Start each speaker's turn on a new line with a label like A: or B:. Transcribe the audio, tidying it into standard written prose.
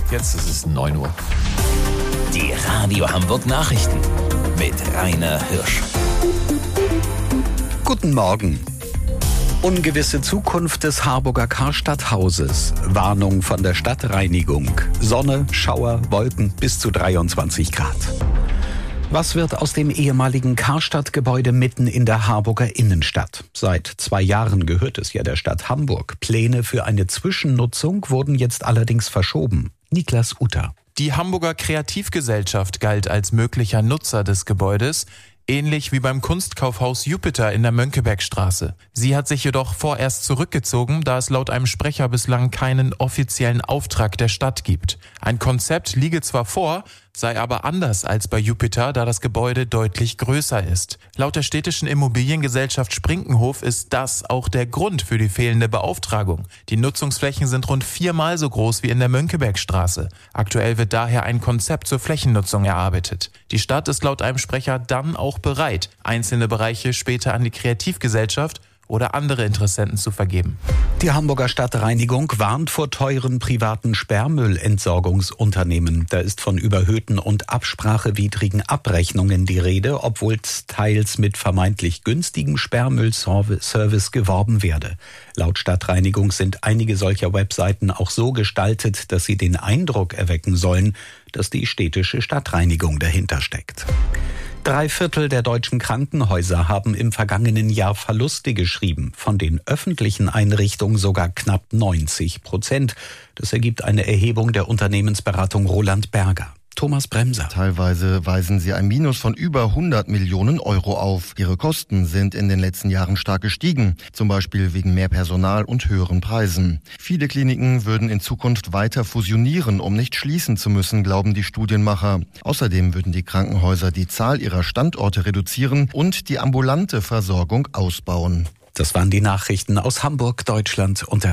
A: Jetzt ist es 9 Uhr.
B: Die Radio Hamburg Nachrichten mit Rainer Hirsch.
C: Guten Morgen. Ungewisse Zukunft des Harburger Karstadthauses. Warnung von der Stadtreinigung. Sonne, Schauer, Wolken bis zu 23 Grad. Was wird aus dem ehemaligen Karstadt-Gebäude mitten in der Harburger Innenstadt? Seit 2 Jahren gehört es ja der Stadt Hamburg. Pläne für eine Zwischennutzung wurden jetzt allerdings verschoben. Niklas Utter.
D: Die Hamburger Kreativgesellschaft galt als möglicher Nutzer des Gebäudes, ähnlich wie beim Kunstkaufhaus Jupiter in der Mönckebergstraße. Sie hat sich jedoch vorerst zurückgezogen, da es laut einem Sprecher bislang keinen offiziellen Auftrag der Stadt gibt. Ein Konzept liege zwar vor, sei aber anders als bei Jupiter, da das Gebäude deutlich größer ist. Laut der städtischen Immobiliengesellschaft Sprinkenhof ist das auch der Grund für die fehlende Beauftragung. Die Nutzungsflächen sind rund 4-mal so groß wie in der Mönckebergstraße. Aktuell wird daher ein Konzept zur Flächennutzung erarbeitet. Die Stadt ist laut einem Sprecher dann auch bereit, einzelne Bereiche später an die Kreativgesellschaft oder andere Interessenten zu vergeben.
C: Die Hamburger Stadtreinigung warnt vor teuren privaten Sperrmüllentsorgungsunternehmen. Da ist von überhöhten und absprachewidrigen Abrechnungen die Rede, obwohl teils mit vermeintlich günstigem Sperrmüllservice geworben werde. Laut Stadtreinigung sind einige solcher Webseiten auch so gestaltet, dass sie den Eindruck erwecken sollen, dass die städtische Stadtreinigung dahinter steckt. 3/4 der deutschen Krankenhäuser haben im vergangenen Jahr Verluste geschrieben, von den öffentlichen Einrichtungen sogar knapp 90%. Das ergibt eine Erhebung der Unternehmensberatung Roland Berger. Thomas Bremser.
E: Teilweise weisen sie ein Minus von über 100 Millionen Euro auf. Ihre Kosten sind in den letzten Jahren stark gestiegen, zum Beispiel wegen mehr Personal und höheren Preisen. Viele Kliniken würden in Zukunft weiter fusionieren, um nicht schließen zu müssen, glauben die Studienmacher. Außerdem würden die Krankenhäuser die Zahl ihrer Standorte reduzieren und die ambulante Versorgung ausbauen.
C: Das waren die Nachrichten aus Hamburg, Deutschland und der